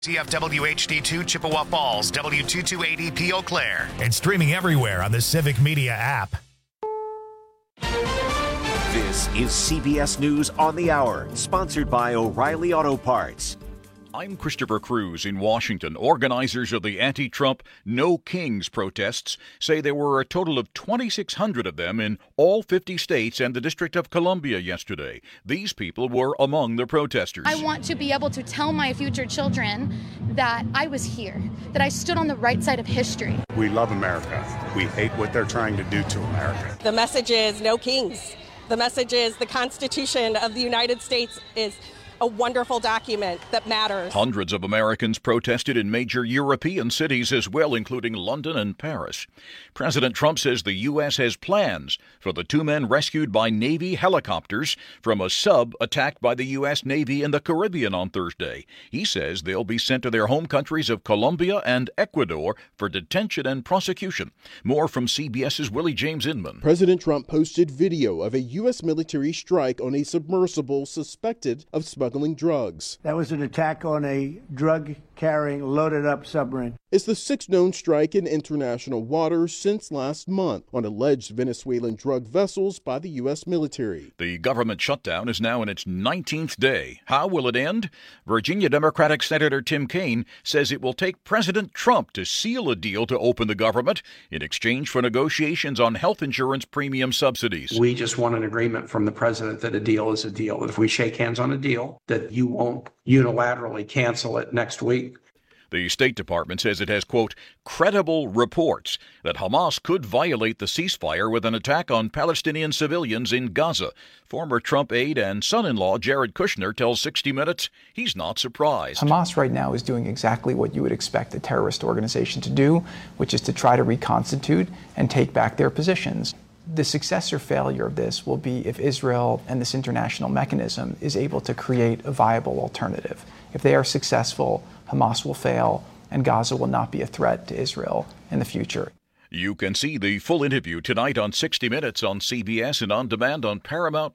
CFW HD2 Chippewa Falls, W2280P Eau Claire. And streaming everywhere on the Civic Media app. This is CBS News on the Hour, sponsored by O'Reilly Auto Parts. I'm Christopher Cruz in Washington. Organizers of the anti-Trump No Kings protests say there were a total of 2,600 of them in all 50 states and the District of Columbia yesterday. These people were among the protesters. I want to be able to tell my future children that I was here, that I stood on the right side of history. We love America. We hate what they're trying to do to America. The message is no kings. The message is the Constitution of the United States is a wonderful document that matters. Hundreds of Americans protested in major European cities as well, including London and Paris. President Trump says the U.S. has plans for the two men rescued by Navy helicopters from a sub attacked by the U.S. Navy in the Caribbean on Thursday. He says they'll be sent to their home countries of Colombia and Ecuador for detention and prosecution. More from CBS's Willie James Inman. President Trump posted video of a U.S. military strike on a submersible suspected of smuggling drugs. That was an attack on a drug-carrying, loaded-up submarine. It's the sixth known strike in international waters since last month on alleged Venezuelan drug vessels by the U.S. military. The government shutdown is now in its 19th day. How will it end? Virginia Democratic Senator Tim Kaine says it will take President Trump to seal a deal to open the government in exchange for negotiations on health insurance premium subsidies. We just want an agreement from the president that a deal is a deal. If we shake hands on a deal, that you won't unilaterally cancel it next week. The State Department says it has, quote, credible reports that Hamas could violate the ceasefire with an attack on Palestinian civilians in Gaza. Former Trump aide and son-in-law Jared Kushner tells 60 Minutes he's not surprised. Hamas right now is doing exactly what you would expect a terrorist organization to do, which is to try to reconstitute and take back their positions. The success or failure of this will be if Israel and this international mechanism is able to create a viable alternative. If they are successful, Hamas will fail, and Gaza will not be a threat to Israel in the future. You can see the full interview tonight on 60 Minutes on CBS and on demand on Paramount+.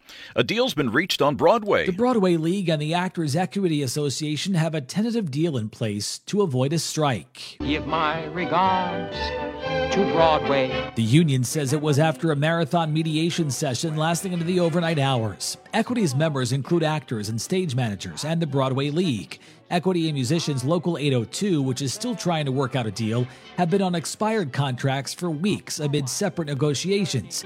A deal's been reached on Broadway. The Broadway League and the Actors Equity Association have a tentative deal in place to avoid a strike. Give my regards to Broadway. The union says it was after a marathon mediation session lasting into the overnight hours. Equity's members include actors and stage managers and the Broadway League. Equity and Musicians Local 802, which is still trying to work out a deal, have been on expired contracts for weeks amid separate negotiations.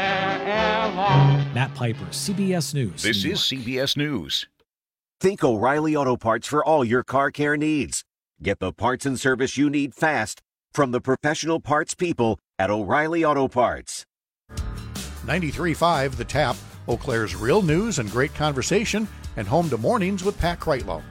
Matt Piper, CBS News. This is CBS News. Think O'Reilly Auto Parts for all your car care needs. Get the parts and service you need fast from the professional parts people at O'Reilly Auto Parts. 93.5 The Tap, Eau Claire's real news and great conversation, and home to mornings with Pat Kreitlow.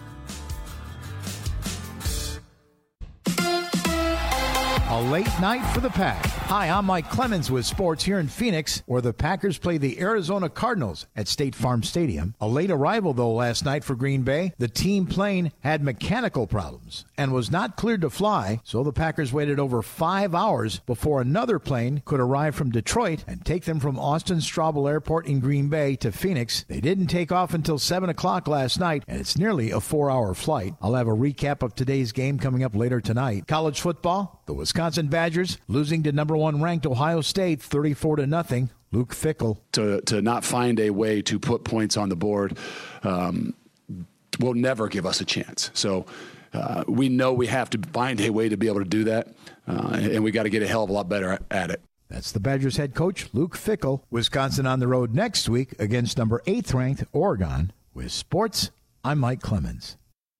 A late night for the Pack. Hi, I'm Mike Clemens with sports here in Phoenix, where the Packers play the Arizona Cardinals at State Farm Stadium. A late arrival, though, last night for Green Bay. The team plane had mechanical problems and was not cleared to fly, so the Packers waited over 5 hours before another plane could arrive from Detroit and take them from Austin Straubel Airport in Green Bay to Phoenix. They didn't take off until 7 o'clock last night, and it's nearly a 4-hour flight. I'll have a recap of today's game coming up later tonight. College football, the Wisconsin Badgers losing to number 1 ranked Ohio State 34-0. Luke Fickell. To not find a way to put points on the board will never give us a chance. So we know we have to find a way to be able to do that, and we got to get a hell of a lot better at it. That's the Badgers head coach, Luke Fickell. Wisconsin on the road next week against number 8th ranked Oregon. With sports, I'm Mike Clemens.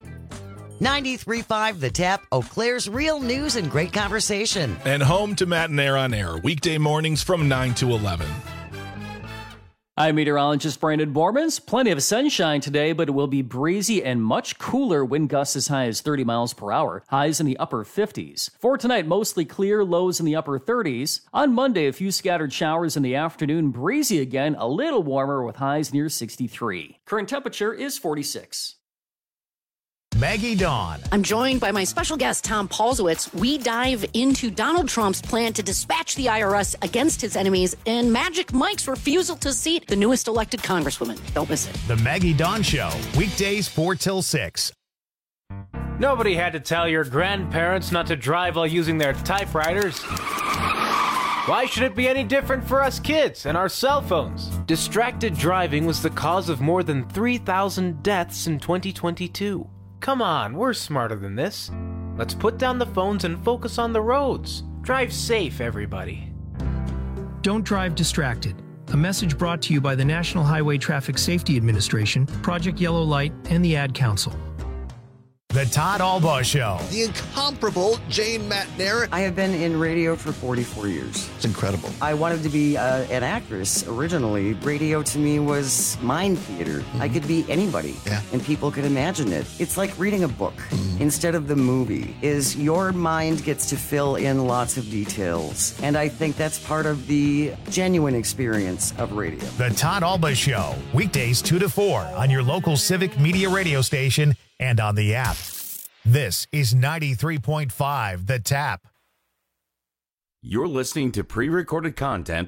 93.5 The Tap, Eau Claire's real news and great conversation. And home to Matt and Air on Air, weekday mornings from 9 to 11. I'm meteorologist Brandon Bormans. Plenty of sunshine today, but it will be breezy and much cooler. Wind gusts as high as 30 miles per hour. Highs in the upper 50s. For tonight, mostly clear, lows in the upper 30s. On Monday, a few scattered showers in the afternoon. Breezy again, a little warmer with highs near 63. Current temperature is 46. Maggie Dawn. I'm joined by my special guest, Tom Paulsowitz. We dive into Donald Trump's plan to dispatch the IRS against his enemies and Magic Mike's refusal to seat the newest elected congresswoman. Don't miss it. The Maggie Dawn Show, weekdays 4 till 6. Nobody had to tell your grandparents not to drive while using their typewriters. Why should it be any different for us kids and our cell phones? Distracted driving was the cause of more than 3,000 deaths in 2022. Come on, we're smarter than this. Let's put down the phones and focus on the roads. Drive safe, everybody. Don't drive distracted. A message brought to you by the National Highway Traffic Safety Administration, Project Yellow Light, and the Ad Council. The Todd Albaugh Show. The incomparable Jane McNair. I have been in radio for 44 years. It's incredible. I wanted to be an actress originally. Radio to me was mind theater. Mm-hmm. I could be anybody, and people could imagine it. It's like reading a book instead of the movie. Is your mind gets to fill in lots of details, and I think that's part of the genuine experience of radio. The Todd Albaugh Show, weekdays 2 to 4 on your local Civic Media radio station and on the app. This is 93.5 The Tap. You're listening to pre-recorded content.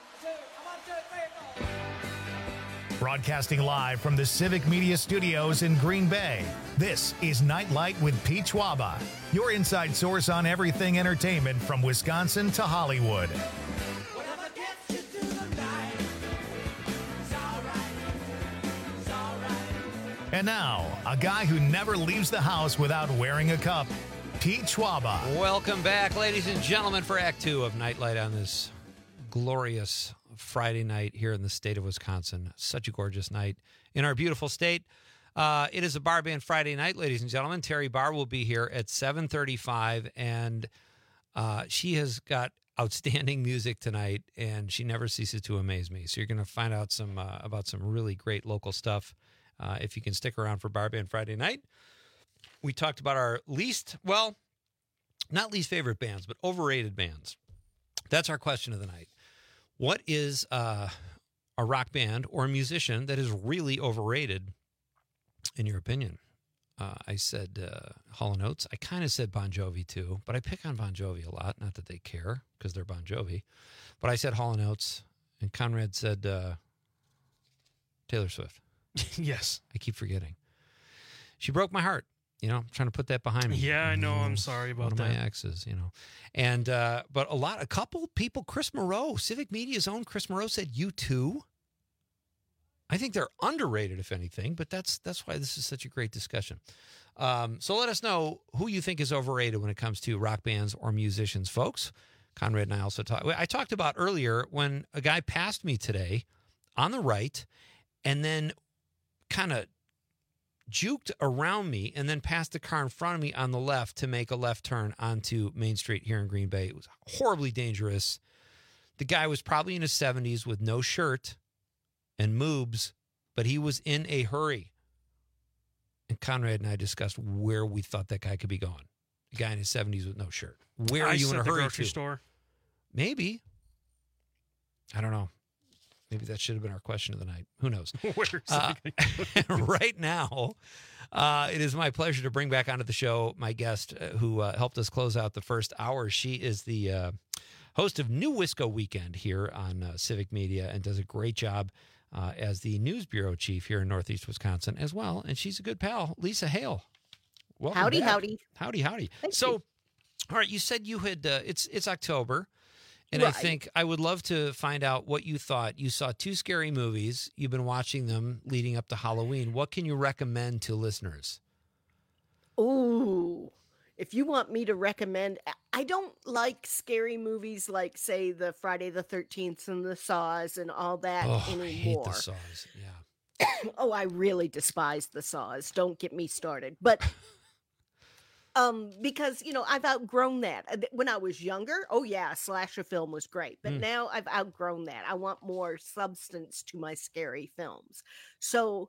Broadcasting live from the Civic Media Studios in Green Bay, this is Nightlight with Pete Schwaba, your inside source on everything entertainment from Wisconsin to Hollywood. And now, a guy who never leaves the house without wearing a cup, Pete Schwaba. Welcome back, ladies and gentlemen, for Act 2 of Nightlight on this glorious Friday night here in the state of Wisconsin. Such a gorgeous night in our beautiful state. It is a Bar Band Friday night, ladies and gentlemen. Terry Barr will be here at 7:35, and she has got outstanding music tonight, and she never ceases to amaze me. So you're going to find out some about some really great local stuff. If you can stick around for Bar Band Friday night. We talked about our not least favorite bands, but overrated bands. That's our question of the night. What is a rock band or a musician that is really overrated, in your opinion? I said Hall & Oates. I kind of said Bon Jovi, too, but I pick on Bon Jovi a lot. Not that they care, because they're Bon Jovi. But I said Hall & Oates, and Conrad said Taylor Swift. Yes. I keep forgetting. She broke my heart, I'm trying to put that behind me. Yeah, I know. I'm sorry about that. One of my exes, And, but a couple people, Chris Moreau, Civic Media's own Chris Moreau said U2. I think they're underrated, if anything, but that's why this is such a great discussion. So let us know who you think is overrated when it comes to rock bands or musicians, folks. Conrad and I also talked about earlier when a guy passed me today on the right and then kind of juked around me and then passed the car in front of me on the left to make a left turn onto Main Street here in Green Bay. It was horribly dangerous. The guy was probably in his 70s with no shirt and moobs, but he was in a hurry. And Conrad and I discussed where we thought that guy could be going. A guy in his 70s with no shirt. Where are you in a hurry grocery to? Store. Maybe. I don't know. Maybe that should have been our question of the night. Who knows? Right now, it is my pleasure to bring back onto the show my guest who helped us close out the first hour. She is the host of New Wisco Weekend here on Civic Media and does a great job as the news bureau chief here in Northeast Wisconsin as well. And she's a good pal, Lisa Hale. Welcome howdy, back. howdy. Howdy. Thank so, you. All right, you said you had, it's October. And right. I think I would love to find out what you thought. You saw two scary movies. You've been watching them leading up to Halloween. What can you recommend to listeners? Ooh, if you want me to recommend, I don't like scary movies like, say, the Friday the 13th and the Saws and all that anymore. I hate the Saws, yeah. Oh, I really despise the Saws. Don't get me started. But... because, I've outgrown that. When I was younger, slasher film was great. But now I've outgrown that. I want more substance to my scary films. So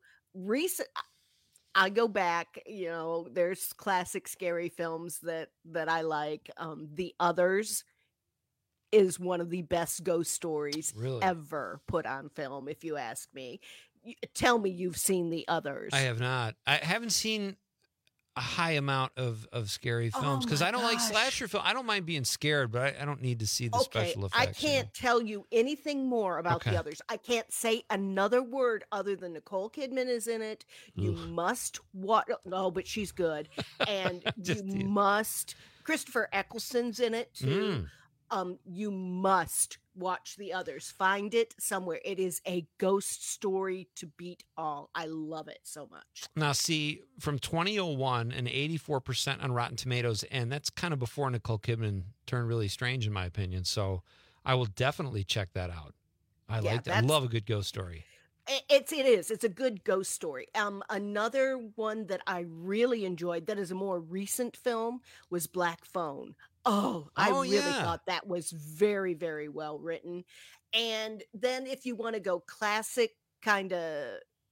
I go back, there's classic scary films that I like. The Others is one of the best ghost stories ever put on film, if you ask me. Tell me you've seen The Others. I have not. I haven't seen... a high amount of scary films because I don't like slasher film. I don't mind being scared, but I don't need to see the special effects. I can't tell you anything more about the others. I can't say another word other than Nicole Kidman is in it. You must watch. No, but she's good, and you must. Christopher Eccleston's in it too. You must watch the others. Find it somewhere. It is a ghost story to beat all. I love it so much. Now, see, from 2001 and 84% on Rotten Tomatoes, and that's kind of before Nicole Kidman turned really strange, in my opinion. So I will definitely check that out. I like that. I love a good ghost story. It is. It's a good ghost story. Another one that I really enjoyed that is a more recent film was Black Phone. I really thought that was very, very well written. And then if you want to go classic, kind of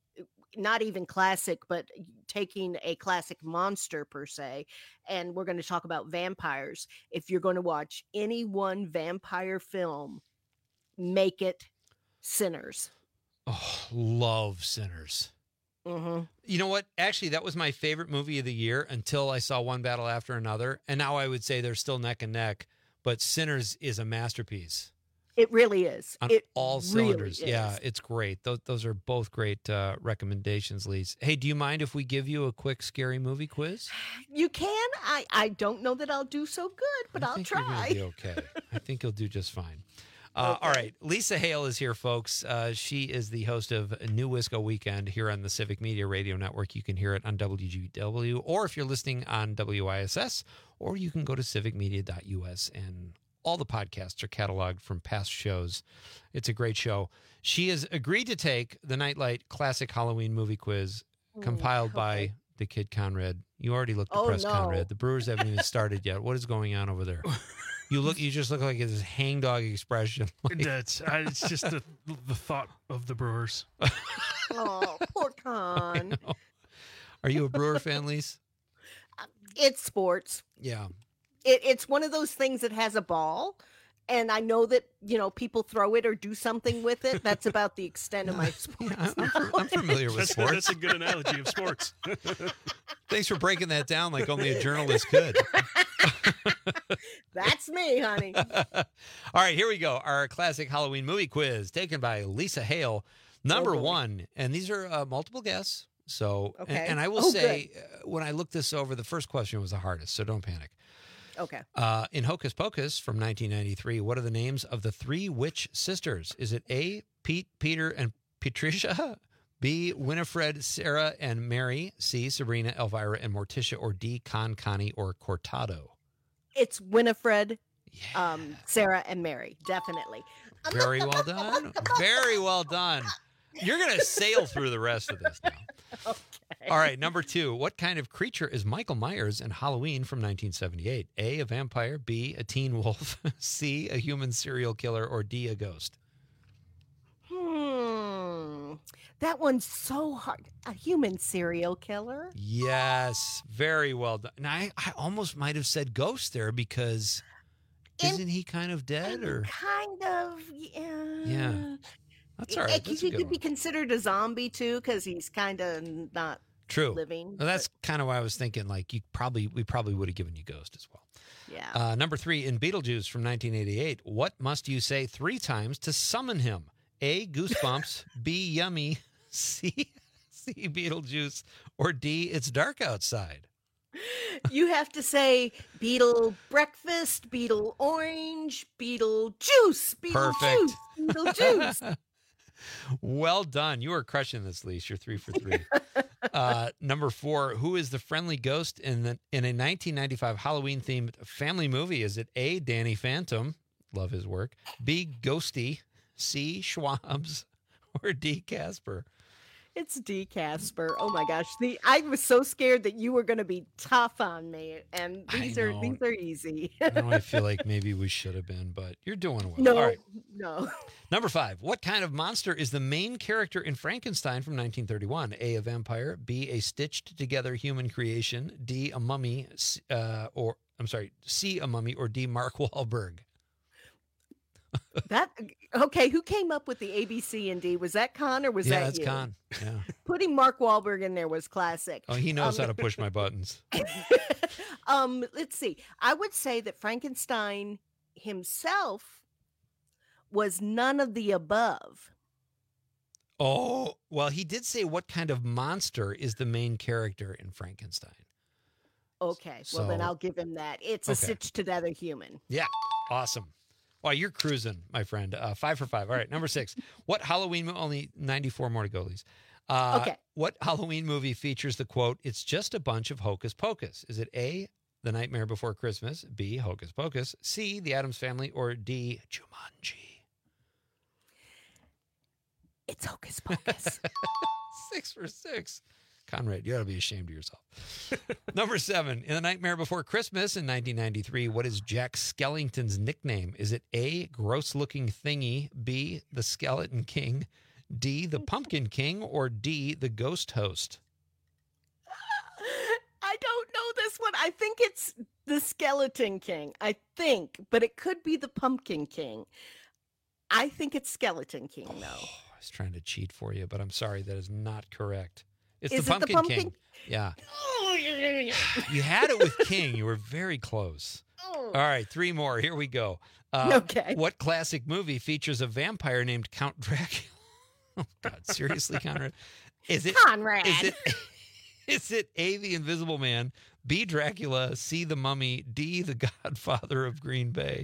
not even classic, but taking a classic monster per se, and we're going to talk about vampires. If you're going to watch any one vampire film, make it Sinners. Oh, love Sinners. Mm-hmm. You know what? Actually, that was my favorite movie of the year until I saw One Battle After Another. And now I would say they're still neck and neck, but Sinners is a masterpiece. It really is. On all cylinders. Really yeah, it's great. Those are both great recommendations, Lise. Hey, do you mind if we give you a quick scary movie quiz? You can. I don't know that I'll do so good, but I'll try. You're gonna be okay. I think you'll do just fine. All right. Lisa Hale is here, folks. She is the host of New Wisco Weekend here on the Civic Media Radio Network. You can hear it on WGW, or if you're listening on WISS, or you can go to civicmedia.us, and all the podcasts are cataloged from past shows. It's a great show. She has agreed to take the Nightlight Classic Halloween Movie Quiz compiled by the Kid Conrad. You already looked depressed, Conrad. The Brewers haven't even started yet. What is going on over there? You just look like this hangdog expression. It's just the thought of the Brewers. Oh, poor Con. Are you a Brewer fan, Lise? It's sports. Yeah. It's one of those things that has a ball, and I know that people throw it or do something with it. That's about the extent of my sports. I'm familiar with sports. That's a good analogy of sports. Thanks for breaking that down like only a journalist could. That's me, honey. All right, here we go. Our classic Halloween movie quiz taken by Lisa Hale. Number one, and these are multiple guess. So, and I will say, when I looked this over, the first question was the hardest, so don't panic. Okay. In Hocus Pocus from 1993, what are the names of the three witch sisters? Is it A, Pete, Peter, and Patricia? B, Winifred, Sarah, and Mary? C, Sabrina, Elvira, and Morticia? Or D, Connie, or Cortado? It's Winifred, Sarah, and Mary. Definitely. Very well done. Very well done. You're going to sail through the rest of this now. Okay. All right, number two. What kind of creature is Michael Myers in Halloween from 1978? A, a vampire. B, a teen wolf. C, a human serial killer. Or D, a ghost? That one's so hard. A human serial killer? Yes, very well done. Now, I almost might have said ghost there because isn't he kind of dead? Or kind of, yeah. Yeah. That's all right. He could be considered a zombie too, because he's kind of not living. Well, that's kind of why I was thinking. Like we probably would have given you Ghost as well. Yeah. Number three, in Beetlejuice from 1988, what must you say 3 times to summon him? A, goosebumps. B, yummy. C, Beetlejuice. Or D, it's dark outside. You have to say Beetle breakfast, Beetle orange, Beetle juice, Beetle juice, Beetle juice. Well done. You are crushing this, Lise. You're 3 for 3. Number 4, who is the friendly ghost in a 1995 Halloween-themed family movie? Is it A, Danny Phantom? Love his work. B, Ghosty. C, Schwabs. Or D, Casper? It's D, Casper. Oh my gosh. I was so scared that you were going to be tough on me, and these are easy. I feel like maybe we should have been, but you're doing well. No, all right. No. Number 5. What kind of monster is the main character in Frankenstein from 1931? A, a vampire. B, a stitched together human creation. D, a mummy. C, a mummy. Or D, Mark Wahlberg. Okay, who came up with the A, B, C, and D? Was that Con or was that you? Yeah, that's Con. Yeah. Putting Mark Wahlberg in there was classic. Oh, he knows how to push my buttons. Let's see. I would say that Frankenstein himself was none of the above. Oh, well, he did say what kind of monster is the main character in Frankenstein. Okay, well, then I'll give him that. It's a stitched together human. Yeah, awesome. Wow, you're cruising, my friend. 5 for 5. All right, number 6. What Halloween only 94 more to go, Lise. Okay. What Halloween movie features the quote, "It's just a bunch of hocus pocus"? Is it A, The Nightmare Before Christmas, B, Hocus Pocus, C, The Addams Family, or D, Jumanji? It's Hocus Pocus. 6 for 6. Conrad, you ought to be ashamed of yourself. Number 7. In The Nightmare Before Christmas in 1993, what is Jack Skellington's nickname? Is it A, Gross-Looking Thingy, B, the Skeleton King, D, the Pumpkin King, or D, the Ghost Host? I don't know this one. I think it's the Skeleton King. I think, but it could be the Pumpkin King. I think it's Skeleton King, though. I was trying to cheat for you, but I'm sorry, that is not correct. It's Is the it the Pumpkin Pumpkin? King. Yeah. You had it with King. You were very close. All right, 3 more. Here we go. Okay. What classic movie features a vampire named Count Dracula? Oh, God, seriously, Conrad? Is it Conrad? Is it A, The Invisible Man, B, Dracula, C, The Mummy, D, The Godfather of Green Bay?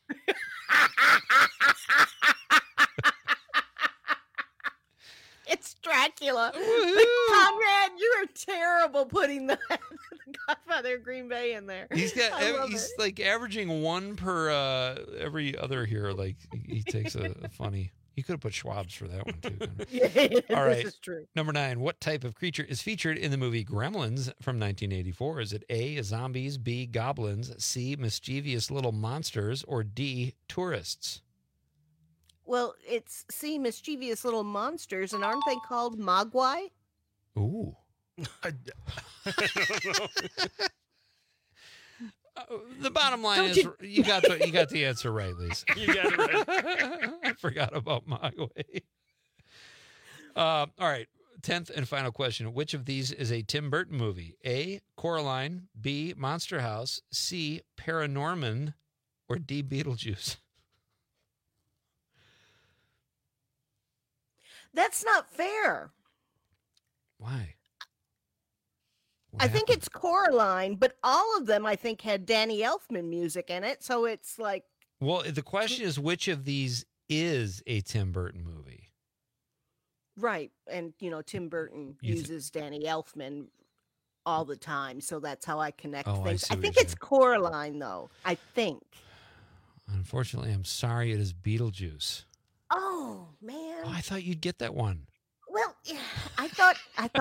It's Dracula. But Conrad, you are terrible putting the Godfather of Green Bay in there. He's like averaging 1 per every other here. Like he takes a funny. You could have put Schwab's for that one too. Yeah, all right. This is true. Number 9. What type of creature is featured in the movie Gremlins from 1984? Is it A, zombies, B, goblins, C, mischievous little monsters, or D, tourists? Well, it's C, mischievous little monsters, and aren't they called Mogwai? Ooh. I don't know. The bottom line is you got the answer right, Lisa. You got it right. I forgot about Mogwai. All right, 10th and final question. Which of these is a Tim Burton movie? A, Coraline, B, Monster House, C, Paranorman, or D, Beetlejuice? That's not fair. Why? I think it's Coraline, but all of them, I think, had Danny Elfman music in it. So it's like... Well, the question is, which of these is a Tim Burton movie? Right. And, Tim Burton uses Danny Elfman all the time. So that's how I connect things. I think it's Coraline, though. I think. Unfortunately, I'm sorry. It is Beetlejuice. Oh, man. Oh, I thought you'd get that one. Well, yeah, I thought...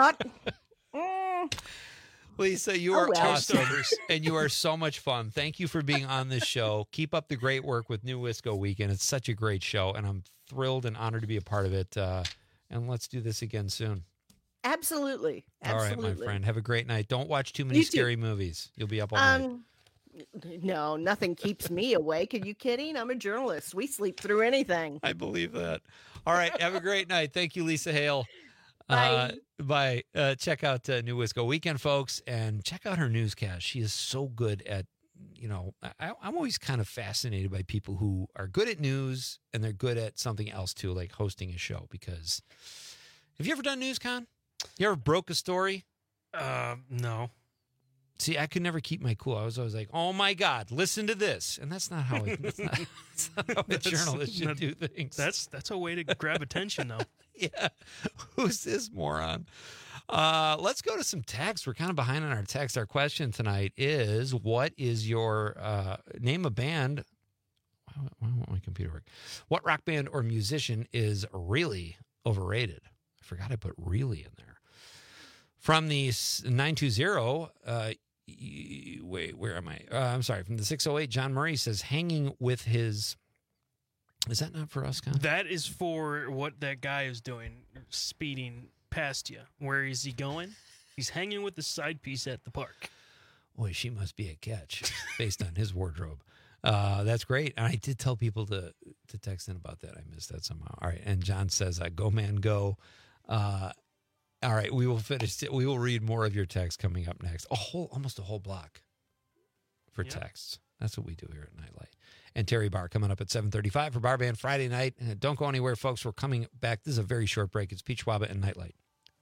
Lisa, you are awesome, and you are so much fun. Thank you for being on this show. Keep up the great work with New Wisco Weekend. It's such a great show, and I'm thrilled and honored to be a part of it. And let's do this again soon. Absolutely. All right, my friend. Have a great night. Don't watch too many scary movies. You'll be up all night. No, nothing keeps me awake. Are you kidding? I'm a journalist. We sleep through anything. I believe that. All right. Have a great night. Thank you, Lisa Hale. Bye. Bye. Check out New Wisco Weekend, folks, and check out her newscast. She is so good at, I'm always kind of fascinated by people who are good at news and they're good at something else too, like hosting a show. Because have you ever done NewsCon? You ever broke a story? No. See, I could never keep my cool. I was always like, "Oh my God, listen to this," and that's not how that's not how a journalist should do things. That's a way to grab attention, though. Yeah, who's this moron? Let's go to some text. We're kind of behind on our text. Our question tonight is: what is your name a band? Why won't my computer work? What rock band or musician is really overrated? I forgot I put "really" in there. From the 920, wait, where am I? I'm sorry. From the 608, John Murray says, hanging with his... Is that not for us, Con? That is for what that guy is doing, speeding past you. Where is he going? He's hanging with the side piece at the park. Boy, she must be a catch based on his wardrobe. That's great. And I did tell people to to text in about that. I missed that somehow. All right. And John says, go, man, go. All right. We will finish. We will read more of your text coming up next. Almost a whole block for texts. That's what we do here at Nightlight. And Terry Barr coming up at 7:35 for Bar Band Friday night. Don't go anywhere, folks. We're coming back. This is a very short break. It's Pete Schwaba and Nightlight.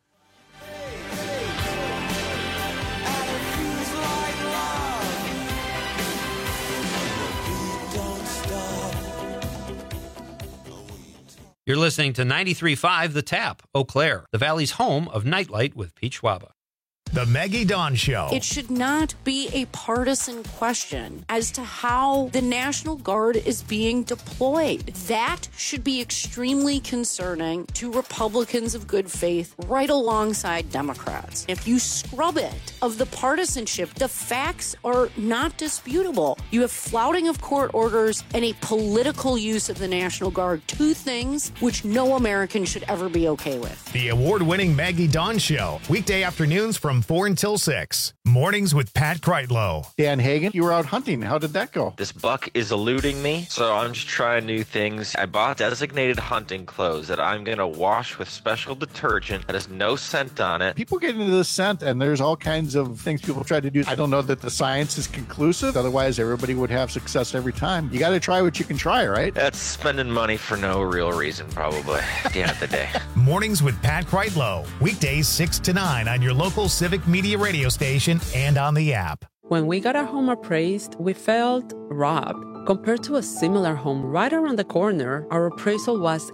You're listening to 93.5 The Tap, Eau Claire, the Valley's home of Nightlight with Pete Schwaba. The Maggie Dawn Show. It should not be a partisan question as to how the National Guard is being deployed. That should be extremely concerning to Republicans of good faith right alongside Democrats. If you scrub it of the partisanship, the facts are not disputable. You have flouting of court orders and a political use of the National Guard, two things which no American should ever be okay with. The award-winning Maggie Dawn Show, weekday afternoons from 4 until 6. Mornings with Pat Kreitlow. Dan Hagen, you were out hunting. How did that go? This buck is eluding me, so I'm just trying new things. I bought designated hunting clothes that I'm going to wash with special detergent that has no scent on it. People get into the scent, and there's all kinds of things people try to do. I don't know that the science is conclusive. Otherwise, everybody would have success every time. You got to try what you can try, right? That's spending money for no real reason, probably, at the end of the day. Mornings with Pat Kreitlow. Weekdays 6 to 9 on your local Civic Media radio station and on the app. When we got our home appraised, we felt robbed. Compared to a similar home right around the corner, our appraisal was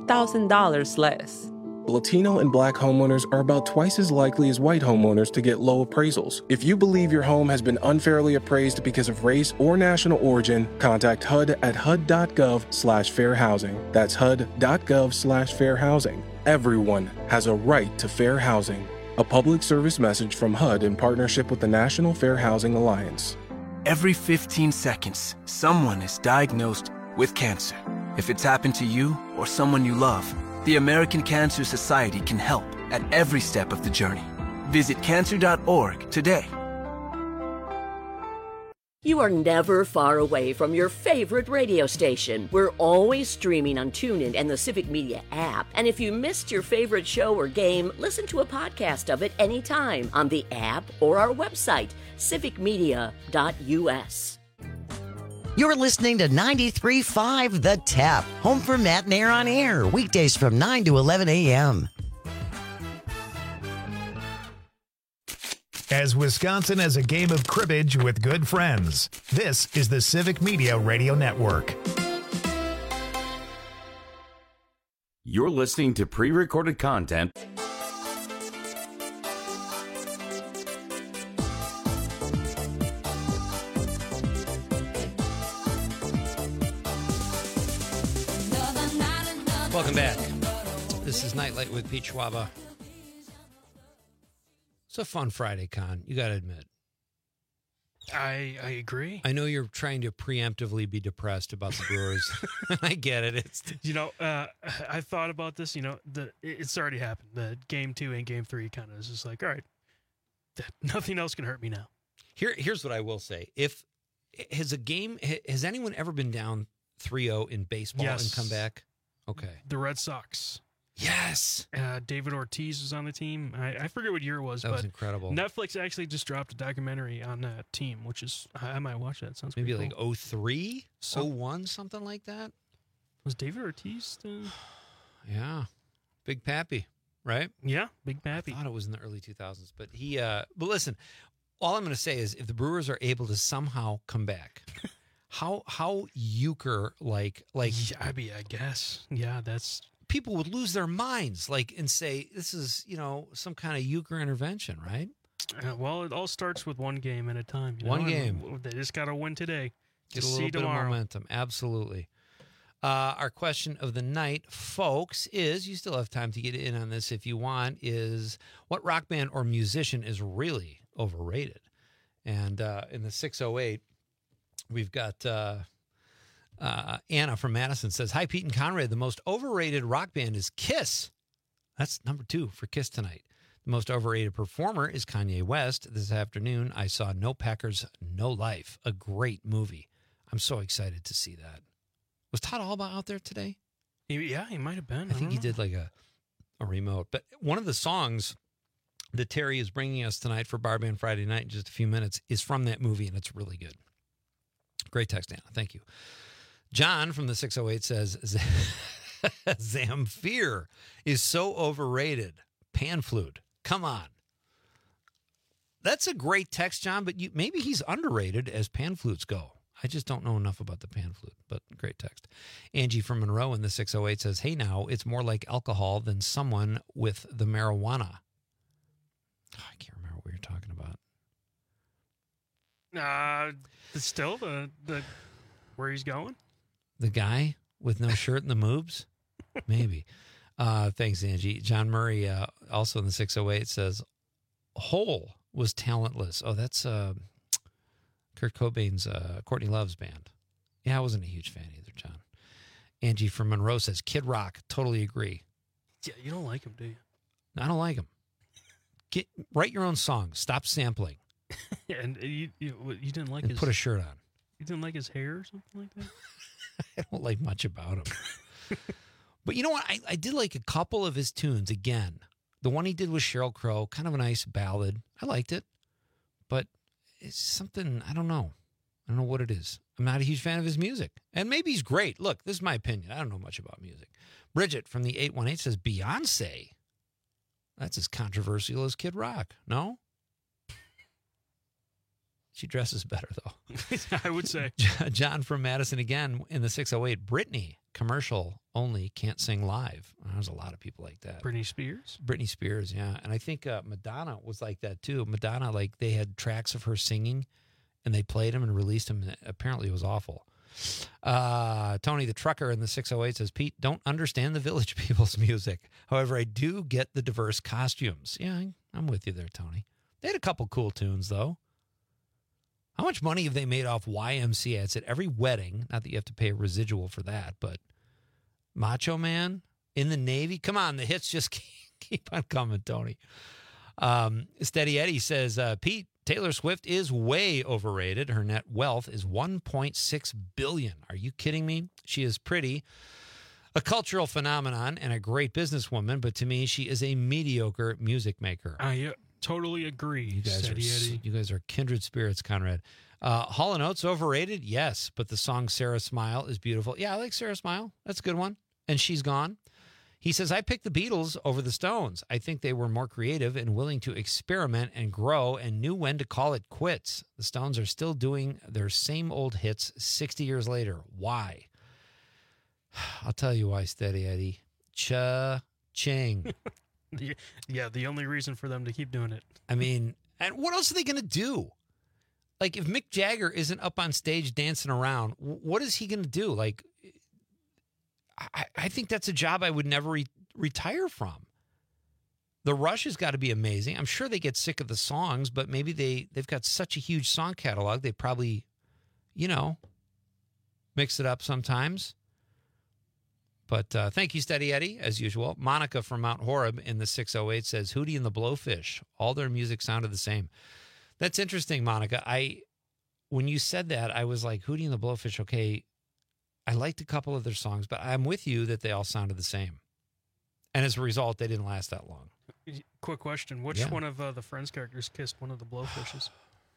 $80,000 less. Latino and Black homeowners are about twice as likely as white homeowners to get low appraisals. If you believe your home has been unfairly appraised because of race or national origin, contact HUD at hud.gov/fair housing. That's hud.gov/fair housing. Everyone has a right to fair housing. A public service message from HUD in partnership with the National Fair Housing Alliance. Every 15 seconds, someone is diagnosed with cancer. If it's happened to you or someone you love, the American Cancer Society can help at every step of the journey. Visit cancer.org today. You are never far away from your favorite radio station. We're always streaming on TuneIn and the Civic Media app. And if you missed your favorite show or game, listen to a podcast of it anytime on the app or our website, civicmedia.us. You're listening to 93.5 The Tap, home for Matt and Air on Air, weekdays from 9 to 11 a.m. As Wisconsin has a game of cribbage with good friends, this is the Civic Media Radio Network. You're listening to pre-recorded content. Welcome back. This is Nightlight with Pete Schwaba. It's a fun Friday, Con. You got to admit. I agree. I know you're trying to preemptively be depressed about the Brewers. I get it. It's I thought about this. It's already happened. The game 2 and game 3 kind of is just like, all right, nothing else can hurt me now. Here's what I will say: has anyone ever been down 3-0 in baseball and come back? Okay, the Red Sox. Yes. David Ortiz was on the team. I forget what year it was. That was incredible. Netflix actually just dropped a documentary on that team, which is, I might watch that. Sounds maybe like cool. 03, 01, something like that. Was David Ortiz? Yeah. Big Pappy, right? Yeah, Big Pappy. I thought it was in the early 2000s. But but listen, all I'm going to say is if the Brewers are able to somehow come back, how Euchre-like. I guess. Yeah, that's... People would lose their minds, and say, this is, some kind of Euchre intervention, right? Well, it all starts with one game at a time. One game. They just got to win today. Get a little bit of momentum. Absolutely. Our question of the night, folks, is, you still have time to get in on this if you want, is what rock band or musician is really overrated? And in the 608, we've got... Anna from Madison says, hi, Pete and Conrad. The most overrated rock band is Kiss. That's number 2 for Kiss tonight. The most overrated performer is Kanye West. This afternoon, I saw No Packers, No Life, a great movie. I'm so excited to see that. Was Todd Alba out there today? Yeah, he might have been. I think he did like a remote. But one of the songs that Terry is bringing us tonight for Bar Band Friday night in just a few minutes is from that movie, and it's really good. Great text, Anna. Thank you. John from the 608 says, Zamfir is so overrated. Pan flute. Come on. That's a great text, John, but maybe he's underrated as pan flutes go. I just don't know enough about the pan flute, but great text. Angie from Monroe in the 608 says, hey, now, it's more like alcohol than someone with the marijuana. Oh, I can't remember what you're talking about. Still the where he's going? The guy with no shirt and the moobs? Maybe. Thanks, Angie. John Murray, also in the 608, says, Hole was talentless. Oh, that's Kurt Cobain's Courtney Love's band. Yeah, I wasn't a huge fan either, John. Angie from Monroe says, Kid Rock, totally agree. Yeah, you don't like him, do you? I don't like him. Write your own song. Stop sampling. Yeah, and you didn't like his... Put a shirt on. You didn't like his hair or something like that? I don't like much about him. But you know what? I did like a couple of his tunes. Again, the one he did with Sheryl Crow, kind of a nice ballad. I liked it. But it's something, I don't know. I don't know what it is. I'm not a huge fan of his music. And maybe he's great. Look, this is my opinion. I don't know much about music. Bridget from the 818 says, Beyonce. That's as controversial as Kid Rock. No? She dresses better, though. I would say. John from Madison again in the 608. Britney, commercial only, can't sing live. There's a lot of people like that. Britney Spears? Britney Spears, yeah. And I think Madonna was like that, too. Madonna, like, they had tracks of her singing, and they played them and released them, and apparently it was awful. Tony the trucker in the 608 says, Pete, don't understand the Village People's music. However, I do get the diverse costumes. Yeah, I'm with you there, Tony. They had a couple cool tunes, though. How much money have they made off YMCA? It's at every wedding. Not that you have to pay a residual for that, but Macho Man in the Navy. Come on, the hits just keep on coming, Tony. Steady Eddie says, Pete, Taylor Swift is way overrated. Her net wealth is $1.6 billion. Are you kidding me? She is pretty, a cultural phenomenon, and a great businesswoman, but to me, she is a mediocre music maker. I totally agree, You guys are kindred spirits, Conrad. Hall & Oates overrated? Yes, but the song Sarah Smile is beautiful. Yeah, I like Sarah Smile. That's a good one. And She's Gone. He says, I picked the Beatles over the Stones. I think they were more creative and willing to experiment and grow and knew when to call it quits. The Stones are still doing their same old hits 60 years later. Why? I'll tell you why, Steady Eddie. Cha-ching. Yeah, the only reason for them to keep doing it. I mean, and what else are they going to do? Like, if Mick Jagger isn't up on stage dancing around, what is he going to do? Like, I think that's a job I would never retire from. The Rush has got to be amazing. I'm sure they get sick of the songs, but maybe they've got such a huge song catalog, they probably, mix it up sometimes. But thank you, Steady Eddie, as usual. Monica from Mount Horeb in the 608 says, Hootie and the Blowfish, all their music sounded the same. That's interesting, Monica. When you said that, I was like, Hootie and the Blowfish, okay, I liked a couple of their songs, but I'm with you that they all sounded the same. And as a result, they didn't last that long. Quick question. Which one of the Friends characters kissed one of the Blowfishes?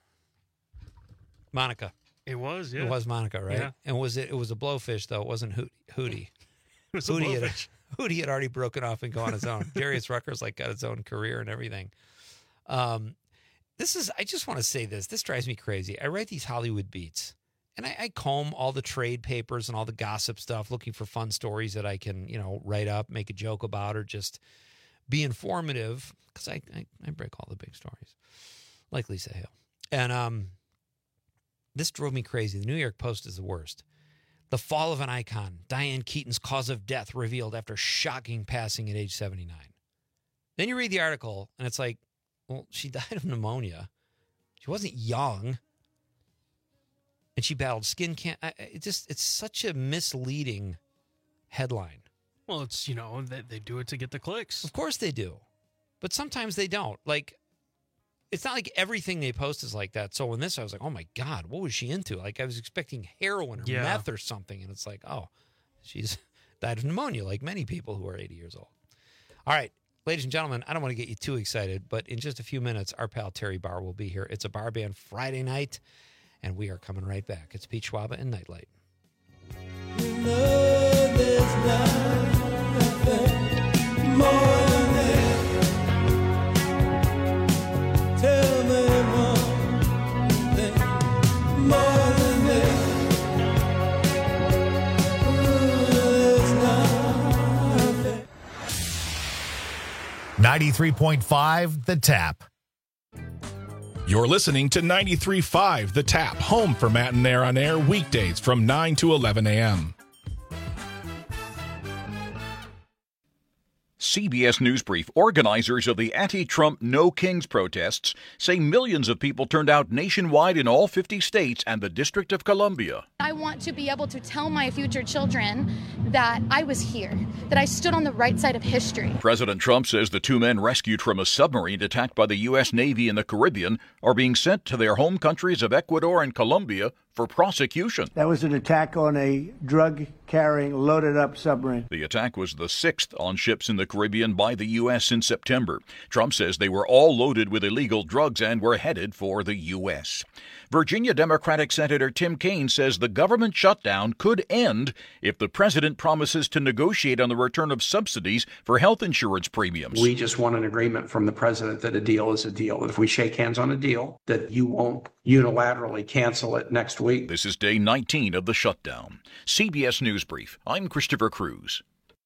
Monica. It was, yeah. It was Monica, right? Yeah. And it was a Blowfish, though. It wasn't Hootie. It was a Blowfish. Hootie had already broken off and gone on his own. Darius Rucker's got his own career and everything. I just want to say this. This drives me crazy. I write these Hollywood beats. And I comb all the trade papers and all the gossip stuff, looking for fun stories that I can, write up, make a joke about, or just be informative, because I break all the big stories, like Lisa Hale. And this drove me crazy. The New York Post is the worst. The fall of an icon, Diane Keaton's cause of death revealed after shocking passing at age 79. Then you read the article, and it's like, well, she died of pneumonia. She wasn't young. And she battled skin cancer. It's such a misleading headline. Well, it's, they do it to get the clicks. Of course they do. But sometimes they don't. Like, it's not like everything they post is like that. So in this, I was like, oh my God, what was she into? Like, I was expecting heroin or meth or something. And it's like, oh, She's died of pneumonia, like many people who are 80 years old. All right, ladies and gentlemen, I don't want to get you too excited, but in just a few minutes, our pal Terry Barr will be here. It's a Bar Band Friday night, and we are coming right back. It's Pete Schwaba and Nightlight. Tell me one thing more than this. There's nothing. 93.5 The Tap. You're listening to 93.5 The Tap, home for Matt and Nair on air weekdays from 9 to 11 a.m. CBS News Brief. Organizers of the anti-Trump No Kings protests say millions of people turned out nationwide in all 50 states and the District of Columbia. I want to be able to tell my future children that I was here, that I stood on the right side of history. President Trump says the two men rescued from a submarine attacked by the U.S. Navy in the Caribbean are being sent to their home countries of Ecuador and Colombia for prosecution. That was an attack on a drug-carrying, loaded-up submarine. The attack was the sixth on ships in the Caribbean by the U.S. in September. Trump says they were all loaded with illegal drugs and were headed for the U.S. Virginia Democratic Senator Tim Kaine says the government shutdown could end if the president promises to negotiate on the return of subsidies for health insurance premiums. We just want an agreement from the president that a deal is a deal. If we shake hands on a deal, that you won't unilaterally cancel it next week. This is day 19 of the shutdown. CBS News Brief. I'm Christopher Cruz.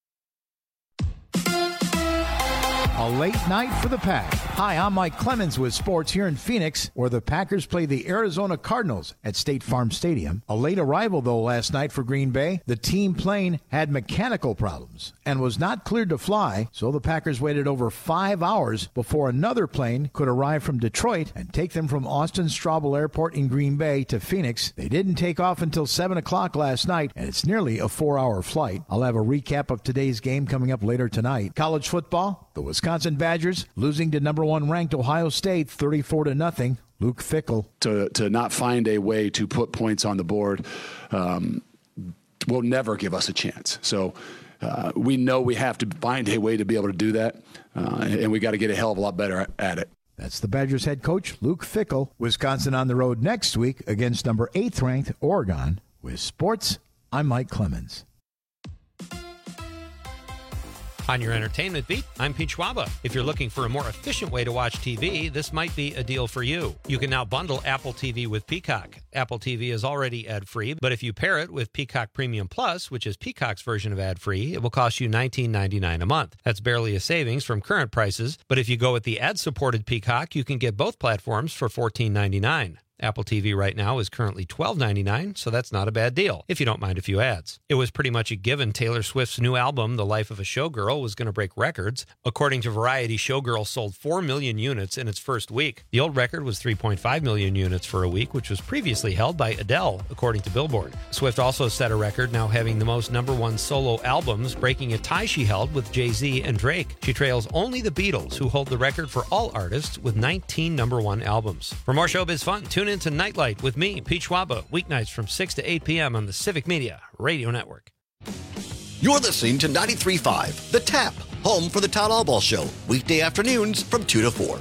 A late night for the Pack. Hi, I'm Mike Clemens with sports here in Phoenix, where the Packers play the Arizona Cardinals at State Farm Stadium. A late arrival, though, last night for Green Bay. The team plane had mechanical problems and was not cleared to fly, so the Packers waited over 5 hours before another plane could arrive from Detroit and take them from Austin Straubel Airport in Green Bay to Phoenix. They didn't take off until 7 o'clock last night, and it's nearly a 4-hour flight. I'll have a recap of today's game coming up later tonight. College football, the Wisconsin Badgers losing to number 1 ranked Ohio State 34-0. Luke Fickell. To not find a way to put points on the board will never give us a chance. So we know we have to find a way to be able to do that, and we got to get a hell of a lot better at it. That's the Badgers head coach, Luke Fickell. Wisconsin on the road next week against number 8th ranked Oregon. With sports, I'm Mike Clemens. On your entertainment beat, I'm Pete Schwaba. If you're looking for a more efficient way to watch TV, this might be a deal for you. You can now bundle Apple TV with Peacock. Apple TV is already ad-free, but if you pair it with Peacock Premium Plus, which is Peacock's version of ad-free, it will cost you $19.99 a month. That's barely a savings from current prices, but if you go with the ad-supported Peacock, you can get both platforms for $14.99. Apple TV right now is currently $12.99, so that's not a bad deal, if you don't mind a few ads. It was pretty much a given Taylor Swift's new album, The Life of a Showgirl, was going to break records. According to Variety, Showgirl sold 4 million units in its first week. The old record was 3.5 million units for a week, which was previously held by Adele, according to Billboard. Swift also set a record, now having the most #1 solo albums, breaking a tie she held with Jay-Z and Drake. She trails only the Beatles, who hold the record for all artists with 19 #1 albums. For more showbiz fun, tune in to Nightlight with me, Pete Schwaba, weeknights from 6 to 8 p.m. on the Civic Media Radio Network. You're listening to 93.5 The Tap, home for the Todd Albaugh Show, weekday afternoons from 2 to 4.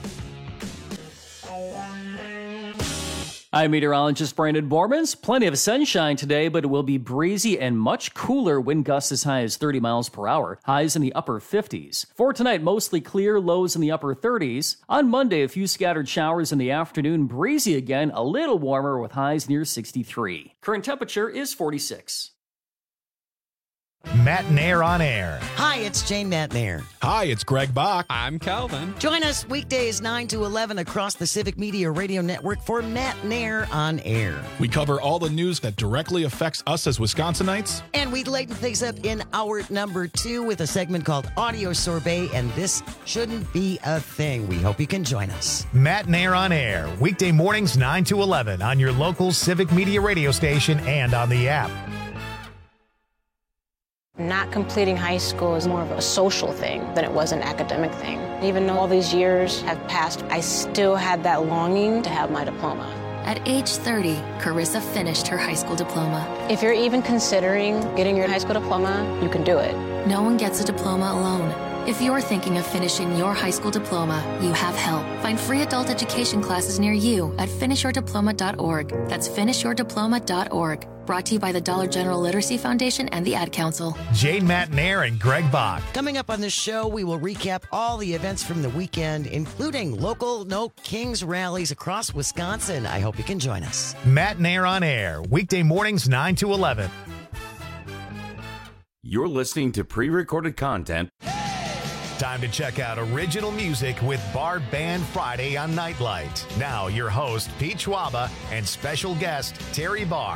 I'm meteorologist Brandon Bormans. Plenty of sunshine today, but it will be breezy and much cooler. Wind gusts as high as 30 miles per hour. Highs in the upper 50s. For tonight, mostly clear, lows in the upper 30s. On Monday, a few scattered showers in the afternoon. Breezy again, a little warmer with highs near 63. Current temperature is 46. Matt Nair on air. Hi, it's Jane Matt Nair. Hi, it's Greg Bach. I'm Calvin. Join us weekdays 9 to 11 across the Civic Media Radio Network for Matt Nair on air. We cover all the news that directly affects us as Wisconsinites. And we lighten things up in hour number 2 with a segment called Audio Sorbet, and this shouldn't be a thing. We hope you can join us. Matt Nair on air, weekday mornings 9 to 11 on your local Civic Media radio station and on the app. Not completing high school is more of a social thing than it was an academic thing. Even though all these years have passed, I still had that longing to have my diploma. At age 30, Carissa finished her high school diploma. If you're even considering getting your high school diploma, you can do it. No one gets a diploma alone. If you're thinking of finishing your high school diploma, you have help. Find free adult education classes near you at finishyourdiploma.org. That's finishyourdiploma.org. Brought to you by the Dollar General Literacy Foundation and the Ad Council. Jane Matnair and Greg Bach. Coming up on this show, we will recap all the events from the weekend, including local No Kings rallies across Wisconsin. I hope you can join us. Matnair on Air, weekday mornings 9 to 11. You're listening to pre-recorded content. Time to check out original music with Bar Band Friday on Nightlight. Now, your host, Pete Schwaba, and special guest, Terry Barr.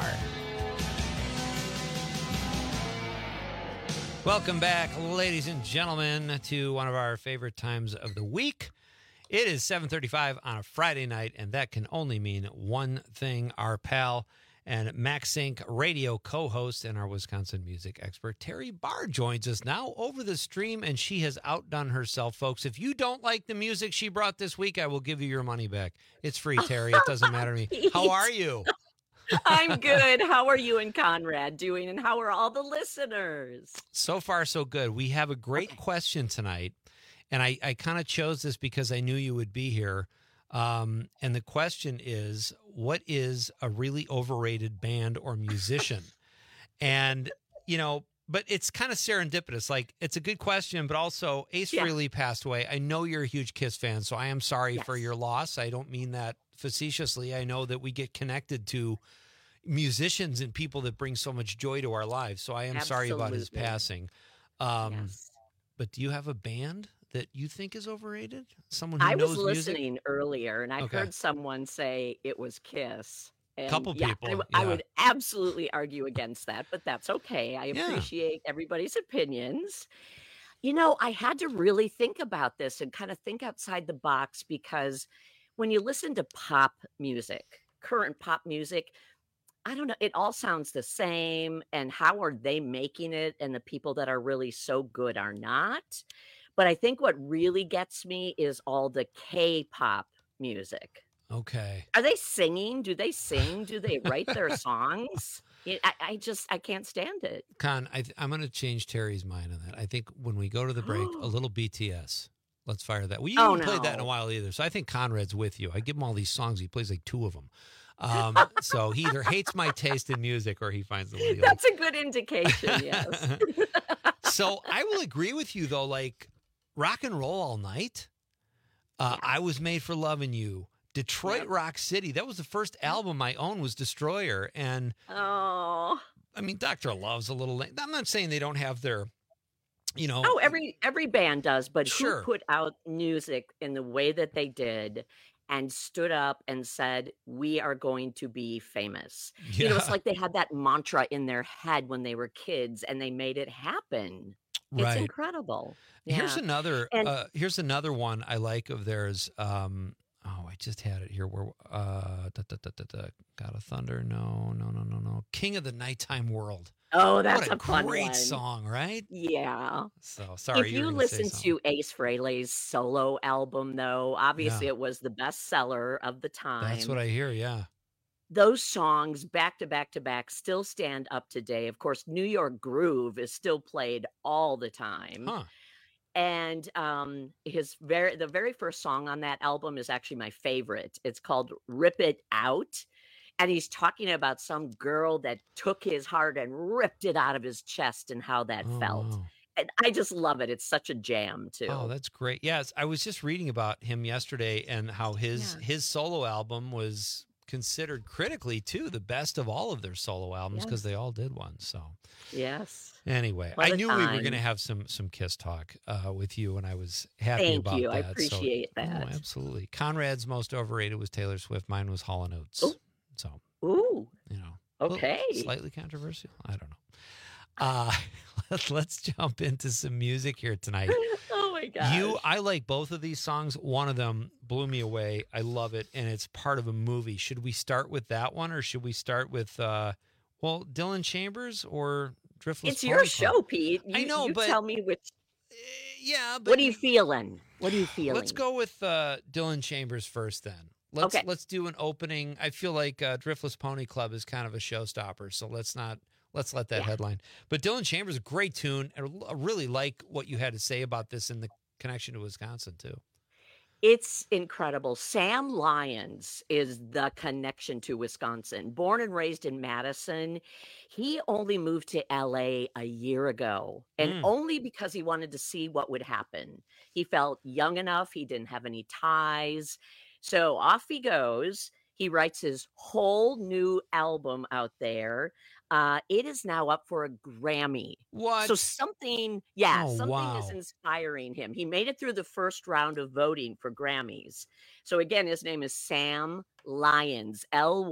Welcome back, ladies and gentlemen, to one of our favorite times of the week. It is 7:35 on a Friday night, and that can only mean one thing. Our pal and MaxSync radio co-host and our Wisconsin music expert, Terry Barr, joins us now over the stream, and she has outdone herself, folks. If you don't like the music she brought this week, I will give you your money back. It's free, Terry. It doesn't matter to me. How are you? I'm good. How are you and Conrad doing, and how are all the listeners? So far, so good. We have a great question tonight, and I kind of chose this because I knew you would be here. And the question is, what is a really overrated band or musician? And, you know, but it's kind of serendipitous. Like, it's a good question, but also Ace Frehley passed away. I know you're a huge Kiss fan, so I am sorry for your loss. I don't mean that facetiously. I know that we get connected to musicians and people that bring so much joy to our lives. So I am sorry about his passing. But do you have a band that you think is overrated? Someone who knows music? I was listening earlier, and I heard someone say it was Kiss. A couple people. I would absolutely argue against that, but that's okay. I appreciate everybody's opinions. You know, I had to really think about this and kind of think outside the box, because when you listen to pop music, current pop music, I don't know, it all sounds the same. And how are they making it? And the people that are really so good are not. But I think what really gets me is all the K-pop music. Okay. Are they singing? Do they sing? Do they write their songs? I can't stand it. Con, I'm going to change Terry's mind on that. I think when we go to the break, a little BTS. Let's fire that. Well, you haven't played that in a while either. So I think Conrad's with you. I give him all these songs. He plays like 2 of them. So he either hates my taste in music or he finds them really That's a good indication, yes. So I will agree with you, though. Like, Rock and Roll All Night, I Was Made for Loving You, Detroit Rock City. That was the first album I owned, was Destroyer. And, I mean, Dr. Love's a little late. I'm not saying they don't have their, you know. Oh, every band does, but who put out music in the way that they did and stood up and said, we are going to be famous? You know, it's like they had that mantra in their head when they were kids, and they made it happen. Right. It's incredible. Here's another one I like of theirs. I just had it here. Where God of Thunder? No. King of the Nighttime World. Oh, that's what a fun great one. song, right? Yeah. So sorry. If you listen to Ace Frehley's solo album, though, obviously it was the bestseller of the time. That's what I hear. Yeah. Those songs back to back to back still stand up today. Of course, New York Groove is still played all the time. Huh. And the very first song on that album is actually my favorite. It's called Rip It Out. And he's talking about some girl that took his heart and ripped it out of his chest and how that felt. Wow. And I just love it. It's such a jam, too. Oh, that's great. Yes, I was just reading about him yesterday and how his solo album was considered critically, too, the best of all of their solo albums, because they all did one. So, yes. Anyway, I knew we were going to have some Kiss talk with you, and I was happy about that. Thank you. I appreciate that. Oh, absolutely. Conrad's most overrated was Taylor Swift. Mine was Hall & Oates. Ooh. So, you know, okay, slightly controversial. I don't know. Let's jump into some music here tonight. Oh my gosh. I like both of these songs. One of them blew me away. I love it, and it's part of a movie. Should we start with that one, or should we start with Dylan Chambers or Driftless? It's your show, Pete. I know, but tell me which. Yeah, but what are you feeling? Let's go with Dylan Chambers first, then. let's do an opening. I feel like Driftless Pony Club is kind of a showstopper, so let's let that headline. But Dylan Chambers, a great tune. I really like what you had to say about this in the connection to Wisconsin too. It's incredible. Sam Lyons is the connection to Wisconsin. Born and raised in Madison, he only moved to LA a year ago, and only because he wanted to see what would happen. He felt young enough, he didn't have any ties. So off he goes. He writes his whole new album out there. It is now up for a Grammy. What? So something is inspiring him. He made it through the first round of voting for Grammys. So again, his name is Sam Lyons,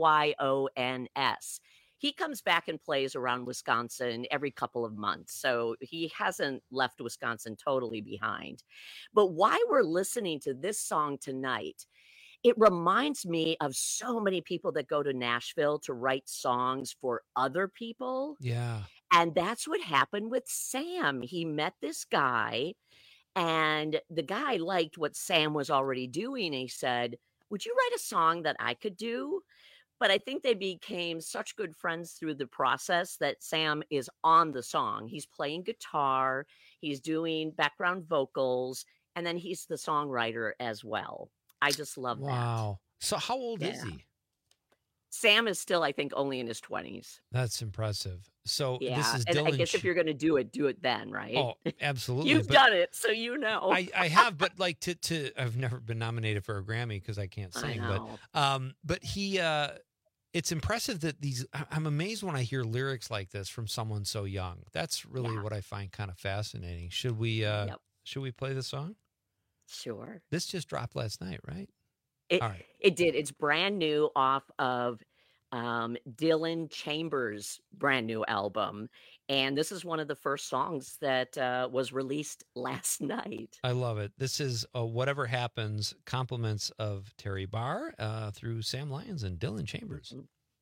Lyons. He comes back and plays around Wisconsin every couple of months. So he hasn't left Wisconsin totally behind. But why we're listening to this song tonight, it reminds me of so many people that go to Nashville to write songs for other people. Yeah. And that's what happened with Sam. He met this guy, and the guy liked what Sam was already doing. He said, "Would you write a song that I could do?" But I think they became such good friends through the process that Sam is on the song. He's playing guitar, he's doing background vocals, and then he's the songwriter as well. I just love that. Wow. So how old is he? Sam is still, I think, only in his 20s. That's impressive. So Yeah. this is And I Dylan. guess if you're going to do it then, right? Oh, absolutely. You've but done it, so you know. I have, but like to I've never been nominated for a Grammy because I can't sing. But he it's impressive that I'm amazed when I hear lyrics like this from someone so young. That's really what I find kind of fascinating. Should we play the song? Sure. This just dropped last night, right? It, All right. It did. It's brand new off of Dylan Chambers' brand new album. And this is one of the first songs that was released last night. I love it. This is Whatever Happens, compliments of Terry Barr through Sam Lyons and Dylan Chambers.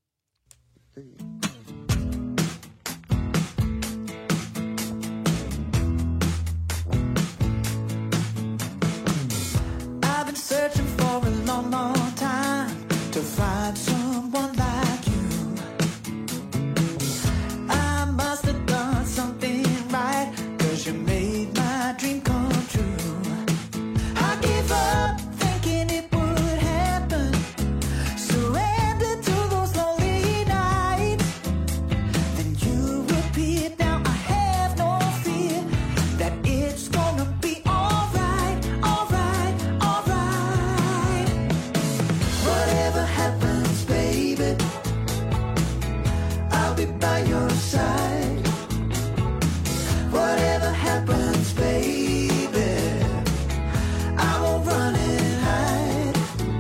I've been searching for a long, long time to find someone like you. I must have done something right, 'cause you made my dream come true. I gave up thinking it would happen, surrendered to those lonely nights. Then you appeared, now I have no fear that it's gonna be alright, alright, alright. Whatever happens, baby, I'll be by your side. Whatever happens, baby, I won't run and hide.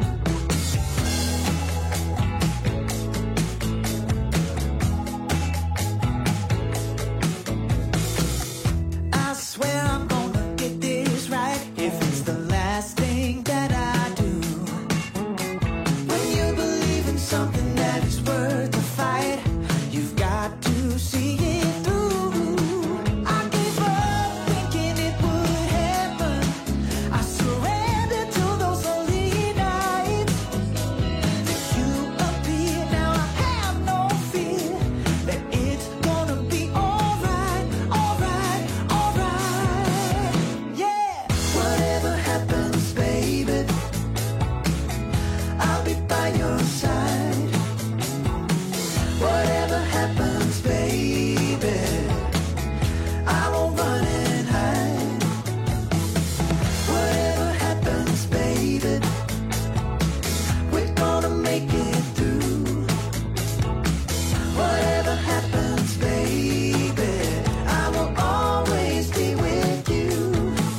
I swear I'm gonna get this right, if it's the last thing that I do. When you believe in something that is worth the fight, you've got to see it through. I gave up thinking it would happen, I surrendered to those lonely nights. Then you appear, now I have no fear that it's gonna be alright, alright, alright. Yeah. Whatever happens, baby, I'll be by your side. Whatever happens, baby, I won't run and hide. Whatever happens, baby, we're gonna make it through. Whatever happens, baby, I will always be with you.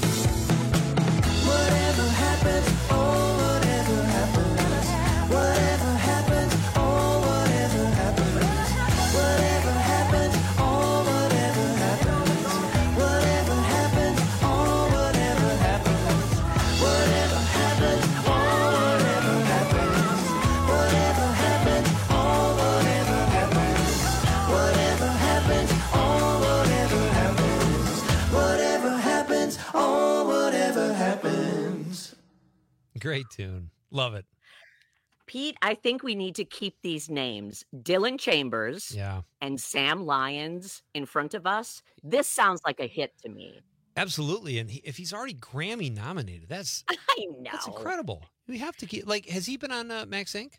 Whatever happens, oh, whatever happens. Whatever happens, oh, whatever happens. Whatever happens, oh, whatever happens. Whatever happens, oh, whatever happens. Whatever happens, oh, whatever happens. Whatever happens, oh, whatever happens. Whatever happens, oh, whatever happens. Whatever happens, oh, whatever happens. Great tune. Love it. Pete, I think we need to keep these names, Dylan Chambers and Sam Lyons, in front of us. This sounds like a hit to me. Absolutely. And if he's already Grammy nominated, that's incredible. We have to keep, has he been on Max Inc.?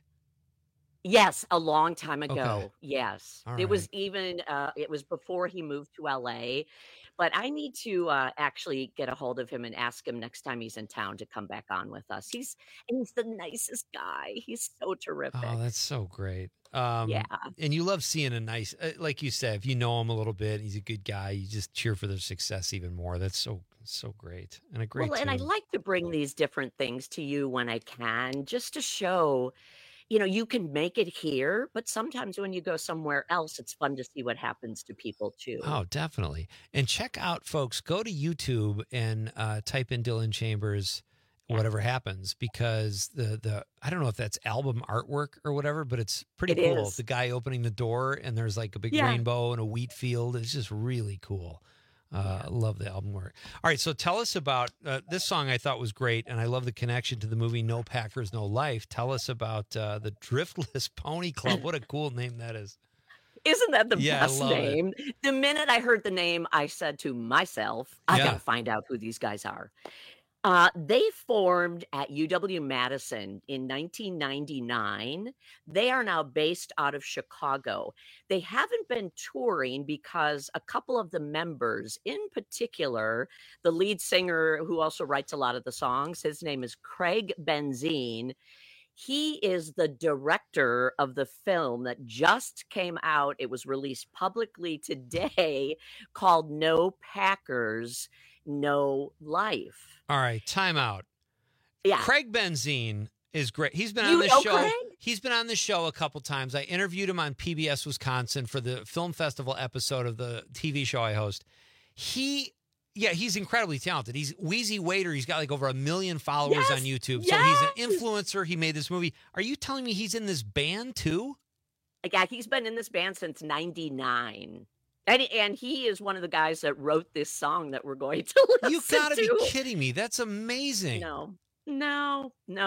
Yes, a long time ago. Okay. Yes. All It was right. even, it was before he moved to LA. But I need to actually get a hold of him and ask him next time he's in town to come back on with us. He's the nicest guy. He's so terrific. Oh, that's so great. Yeah. And you love seeing a nice, like you said, if you know him a little bit, he's a good guy. You just cheer for their success even more. That's so great. And a great Well, and I tune. like to bring these different things to you when I can, just to show, you can make it here, but sometimes when you go somewhere else, it's fun to see what happens to people too. Oh, definitely. And check out, folks, go to YouTube and type in Dylan Chambers, whatever happens, because the I don't know if that's album artwork or whatever, but it's pretty It cool. is. The guy opening the door and there's like a big Yeah. rainbow and a wheat field. It's just really cool. I love the album work. All right, so tell us about this song. I thought was great, and I love the connection to the movie No Packers, No Life. Tell us about the Driftless Pony Club. What a cool name that is. Isn't that the Yeah, I best love it. name? The minute I heard the name, I said to myself, I Yeah. got to find out who these guys are. They formed at UW-Madison in 1999. They are now based out of Chicago. They haven't been touring because a couple of the members, in particular, the lead singer who also writes a lot of the songs, his name is Craig Benzine. He is the director of the film that just came out. It was released publicly today called No Packers, No Life. All right, time out. Yeah. Craig Benzine is great. He's been You on the know show. Craig? He's been on the show a couple times. I interviewed him on PBS Wisconsin for the film festival episode of the TV show I host. He's incredibly talented. He's Wheezy Waiter. He's got like over 1 million followers on YouTube. So he's an influencer. He made this movie. Are you telling me he's in this band too? Yeah, he's been in this band since 99. And he is one of the guys that wrote this song that we're going to listen to. You gotta be kidding me. That's amazing. No.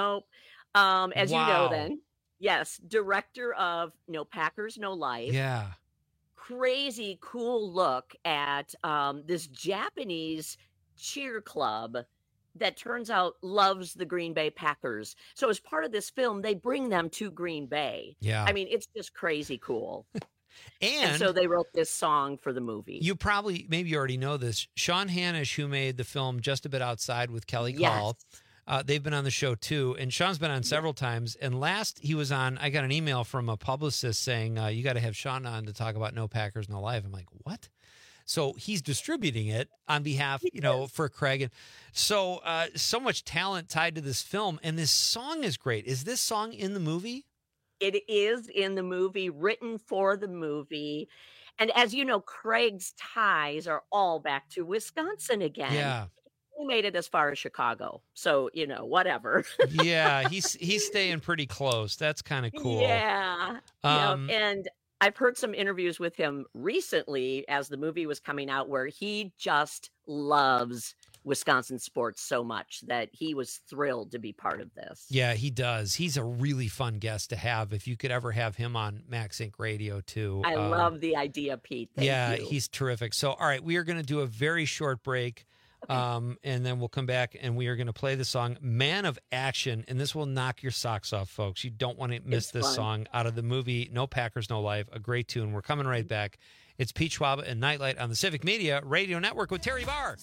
As you know Wow. then, yes, director of No Packers, No Life. Yeah. Crazy cool look at this Japanese cheer club that turns out loves the Green Bay Packers. So as part of this film, they bring them to Green Bay. Yeah. I mean, it's just crazy cool. And so they wrote this song for the movie. you probably, maybe you already know this. Sean Hanish, who made the film Just a Bit Outside with Kelly Call, they've been on the show too. And Sean's been on several times. And last he was on, I got an email from a publicist saying, you got to have Sean on to talk about No Packers, No Life. I'm like, what? So he's distributing it on behalf, for Craig. And so, so much talent tied to this film. And this song is great. Is this song in the movie? It is in the movie, written for the movie. And as you know, Craig's ties are all back to Wisconsin again. Yeah. He made it as far as Chicago. So, whatever. Yeah, he's staying pretty close. That's kind of cool. Yeah. And I've heard some interviews with him recently as the movie was coming out where he just loves Wisconsin sports so much that he was thrilled to be part of this. Yeah, he does. He's a really fun guest to have. If you could ever have him on Max Inc. Radio too. I love the idea, Pete. Thank you. He's terrific. So, all right, we are going to do a very short break. And then we'll come back and we are going to play the song Man of Action. And this will knock your socks off, folks. You don't want to miss this song out of the movie No Packers, No Life. A great tune. We're coming right back. It's Pete Schwab and Nightlight on the Civic Media Radio Network with Terry Barr.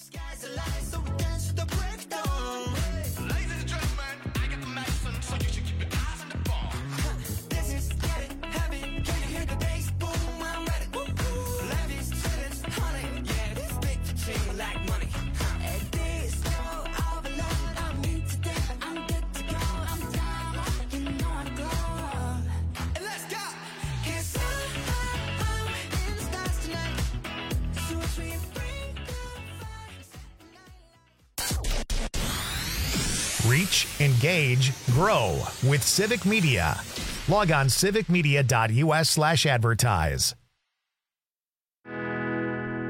Reach, engage, grow with Civic Media. Log on civicmedia.us/advertise.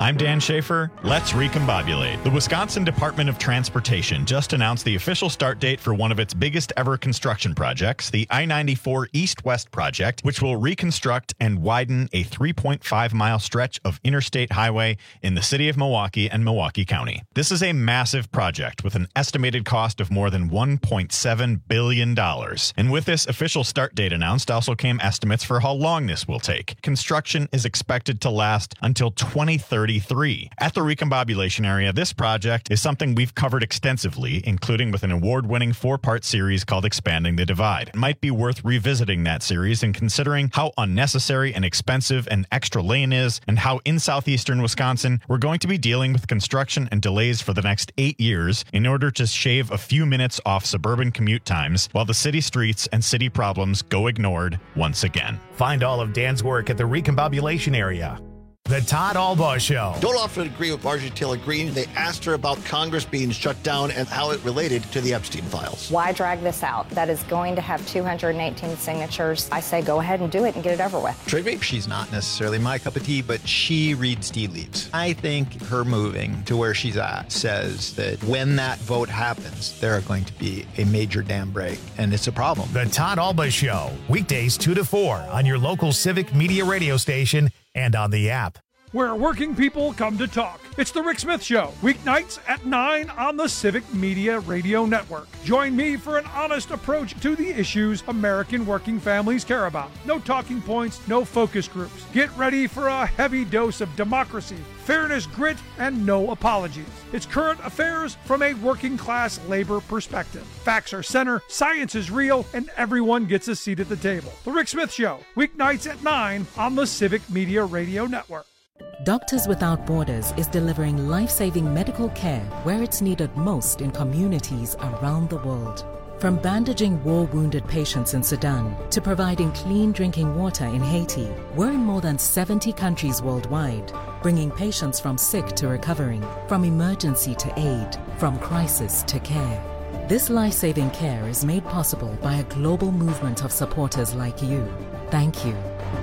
I'm Dan Schaefer. Let's recombobulate. The Wisconsin Department of Transportation just announced the official start date for one of its biggest ever construction projects, the I-94 East-West project, which will reconstruct and widen a 3.5-mile stretch of interstate highway in the city of Milwaukee and Milwaukee County. This is a massive project with an estimated cost of more than $1.7 billion. And with this official start date announced also came estimates for how long this will take. Construction is expected to last until 2033. At the Recombobulation area, this project is something we've covered extensively, including with an award-winning 4-part series called Expanding the Divide. It might be worth revisiting that series and considering how unnecessary and expensive an extra lane is, and how in southeastern Wisconsin we're going to be dealing with construction and delays for the next 8 years in order to shave a few minutes off suburban commute times while the city streets and city problems go ignored once again. Find all of Dan's work at the Recombobulation area. The Todd Albaugh Show. Don't often agree with Marjorie Taylor Greene. They asked her about Congress being shut down and how it related to the Epstein files. Why drag this out? That is going to have 218 signatures. I say go ahead and do it and get it over with. Trigby? She's not necessarily my cup of tea, but she reads tea leaves. I think her moving to where she's at says that when that vote happens, there are going to be a major dam break, and it's a problem. The Todd Albaugh Show, weekdays 2 to 4 on your local Civic Media radio station and on the app. Where working people come to talk. It's the Rick Smith Show, weeknights at 9 on the Civic Media Radio Network. Join me for an honest approach to the issues American working families care about. No talking points, no focus groups. Get ready for a heavy dose of democracy, fairness, grit, and no apologies. It's current affairs from a working class labor perspective. Facts are center, science is real, and everyone gets a seat at the table. The Rick Smith Show, weeknights at 9 on the Civic Media Radio Network. Doctors Without Borders is delivering life-saving medical care where it's needed most in communities around the world. From bandaging war-wounded patients in Sudan to providing clean drinking water in Haiti, we're in more than 70 countries worldwide, bringing patients from sick to recovering, from emergency to aid, from crisis to care. This life-saving care is made possible by a global movement of supporters like you. Thank you.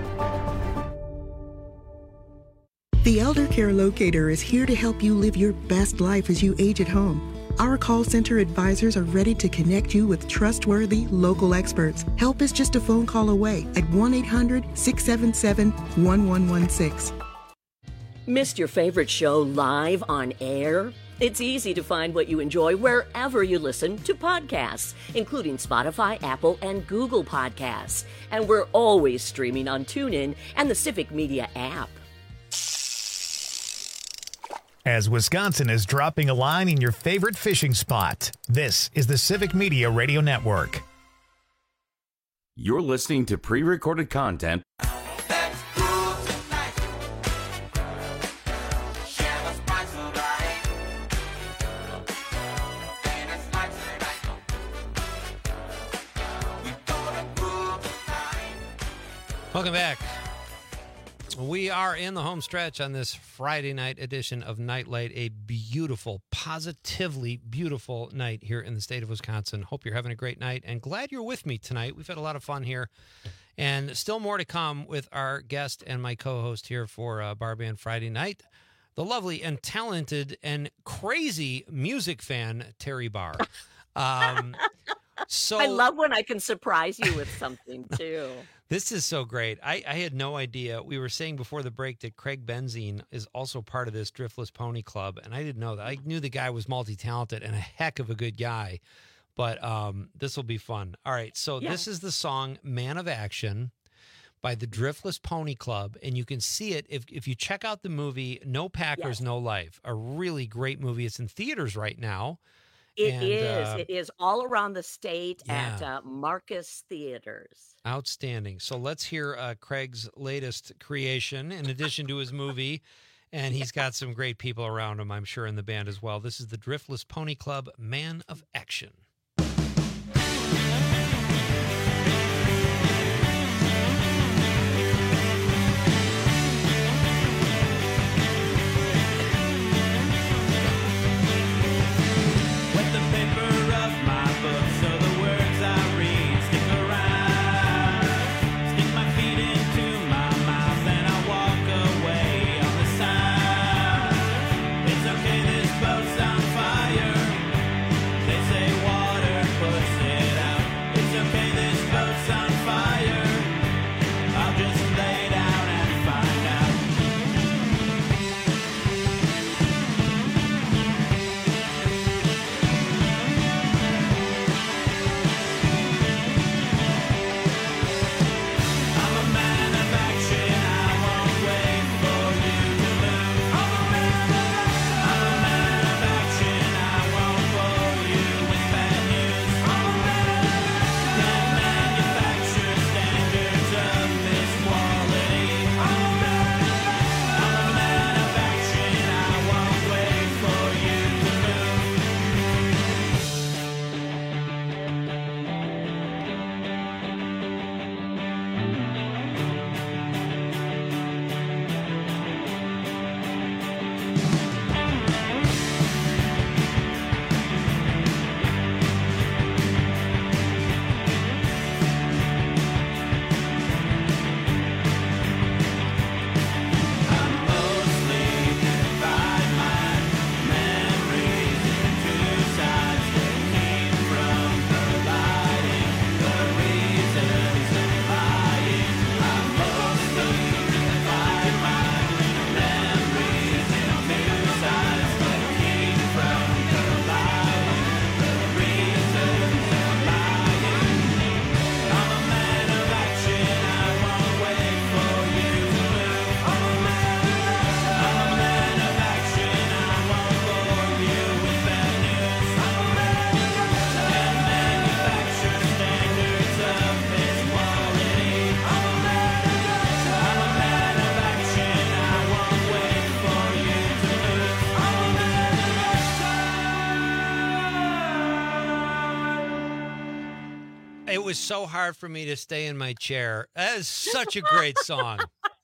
The Elder Care Locator is here to help you live your best life as you age at home. Our call center advisors are ready to connect you with trustworthy local experts. Help is just a phone call away at 1-800-677-1116. Missed your favorite show live on air? It's easy to find what you enjoy wherever you listen to podcasts, including Spotify, Apple, and Google Podcasts. And we're always streaming on TuneIn and the Civic Media app. As Wisconsin is dropping a line in your favorite fishing spot, this is the Civic Media Radio Network. You're listening to pre-recorded content. Welcome back. We are in the home stretch on this Friday night edition of Nightlight, a beautiful, positively beautiful night here in the state of Wisconsin. Hope you're having a great night and glad you're with me tonight. We've had a lot of fun here and still more to come with our guest and my co-host here for Bar Band Friday night, the lovely and talented and crazy music fan, Terry Barr. So I love when I can surprise you with something, too. This is so great. I had no idea. We were saying before the break that Craig Benzine is also part of this Driftless Pony Club, and I didn't know that. I knew the guy was multi-talented and a heck of a good guy, but this will be fun. All right, so This is the song Man of Action by the Driftless Pony Club, and you can see it if you check out the movie No Packers, No Life, a really great movie. It's in theaters right now. It is all around the state at Marcus Theaters. Outstanding. So let's hear Craig's latest creation in addition to his movie. And he's got some great people around him, I'm sure, in the band as well. This is the Driftless Pony Club, Man of Action. was so hard for me to stay in my chair. That is such a great song.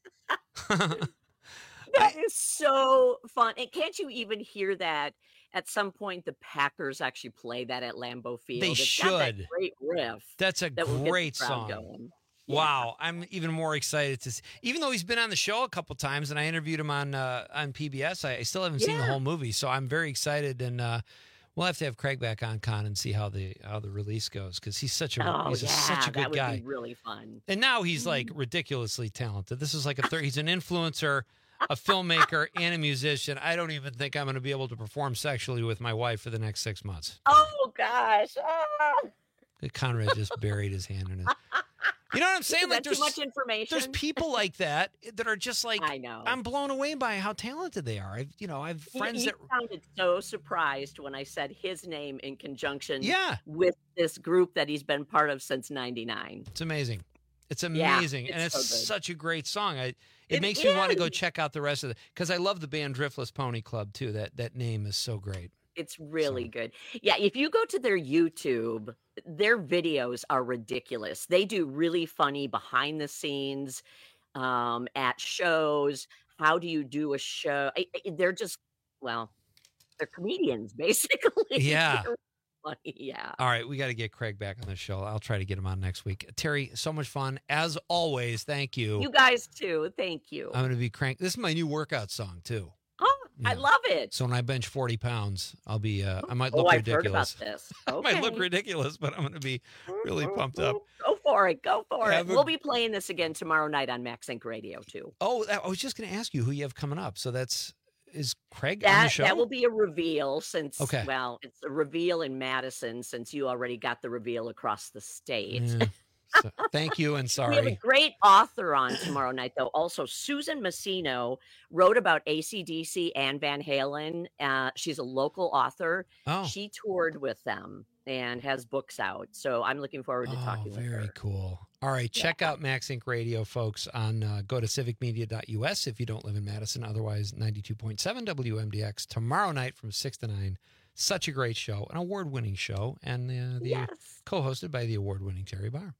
That is so fun. And can't you even hear that at some point the Packers actually play that at Lambeau Field? They It's got that should. great riff. That's a that will get the great crowd song. going. Wow, I'm even more excited to see. Even though he's been on the show a couple times, and I interviewed him on PBS, I still haven't seen the whole movie, so I'm very excited. And we'll have to have Craig back on Con and see how the release goes, because he's such a such a good that would guy. be really fun. And now he's like ridiculously talented. This is like he's an influencer, a filmmaker, and a musician. I don't even think I'm going to be able to perform sexually with my wife for the next 6 months. Oh gosh. Ah. Conrad just buried his hand in his. You know what I'm saying? Like, That's too much information. There's people like that are just like, I know. I'm blown away by how talented they are. I've friends He that sounded so surprised when I said his name in conjunction Yeah. with this group that he's been part of since '99. It's amazing. It's Yeah, amazing. And it's so good. such a great song. It It makes me want to go is. check out the rest of it, because I love the band Driftless Pony Club too. That name is so great. It's really good. Yeah, if you go to their YouTube, their videos are ridiculous. They do really funny behind the scenes at shows. How do you do a show? They're just, well, they're comedians basically. Yeah. They're funny. Yeah. All right, we got to get Craig back on the show. I'll try to get him on next week. Terry, so much fun. As always, thank you. You guys too. Thank you. I'm going to be crank. This is my new workout song too. Oh, I love it. So when I bench 40 pounds, I'll be, I might look I've heard ridiculous. about this. I might look Okay. ridiculous, but I'm going to be really pumped up. Go for it. Go for Have it. a- We'll be playing this again tomorrow night on Max Inc. Radio too. Oh, I was just going to ask you who you have coming up. So is Craig on the show? That will be a reveal since, Okay. well, it's a reveal in Madison since you already got the reveal across the state. Yeah. So, thank you and We have a sorry. great author on tomorrow night, though. Also, Susan Massino wrote about AC/DC and Van Halen. She's a local author. Oh. She toured with them and has books out. So I'm looking forward to talking with her. Very cool. All right, check out Max Inc. Radio, folks, on go to civicmedia.us if you don't live in Madison. Otherwise, 92.7 WMDX tomorrow night from 6 to 9. Such a great show, an award-winning show, and co-hosted by the award-winning Terry Barr.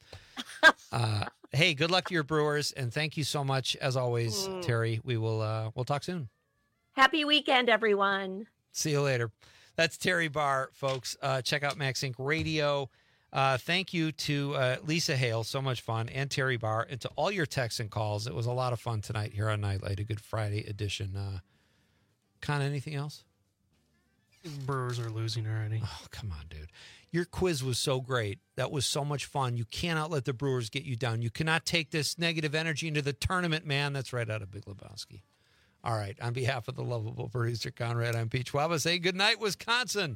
Hey, good luck to your Brewers, and thank you so much, as always, Terry. We'll talk soon. Happy weekend, everyone. See you later. That's Terry Barr, folks. Check out Max Inc. Radio. Thank you to Lisa Hale, so much fun, and Terry Barr, and to all your texts and calls. It was a lot of fun tonight here on Nightlight, a Good Friday edition. Con, anything else? Brewers are losing already. Oh, come on, dude. Your quiz was so great. That was so much fun. You cannot let the Brewers get you down. You cannot take this negative energy into the tournament, man. That's right out of Big Lebowski. All right. On behalf of the lovable producer, Conrad, I'm Pete Schwab. Say good night, Wisconsin.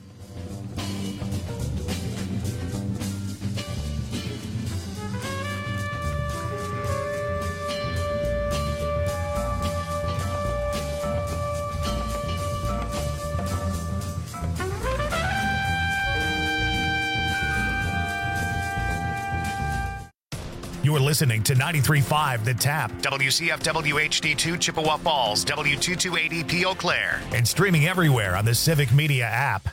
You're listening to 93.5 The Tap, WCFW HD2 Chippewa Falls, W228EP Eau Claire, and streaming everywhere on the Civic Media app.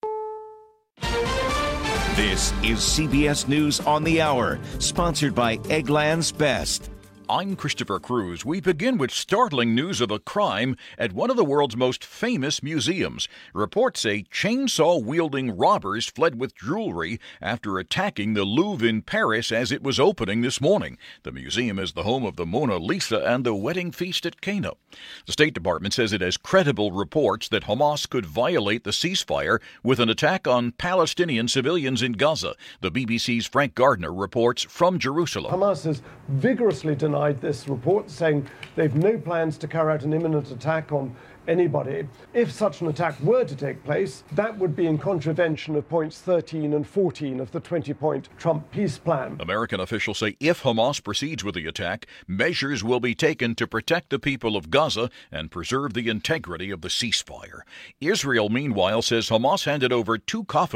This is CBS News on the Hour, sponsored by Eggland's Best. I'm Christopher Cruz. We begin with startling news of a crime at one of the world's most famous museums. Reports say chainsaw-wielding robbers fled with jewelry after attacking the Louvre in Paris as it was opening this morning. The museum is the home of the Mona Lisa and the wedding feast at Cana. The State Department says it has credible reports that Hamas could violate the ceasefire with an attack on Palestinian civilians in Gaza. The BBC's Frank Gardner reports from Jerusalem. Hamas has vigorously denied this report, saying they've no plans to carry out an imminent attack on anybody. If such an attack were to take place, that would be in contravention of points 13 and 14 of the 20-point Trump peace plan. American officials say if Hamas proceeds with the attack, measures will be taken to protect the people of Gaza and preserve the integrity of the ceasefire. Israel, meanwhile, says Hamas handed over 2 coffins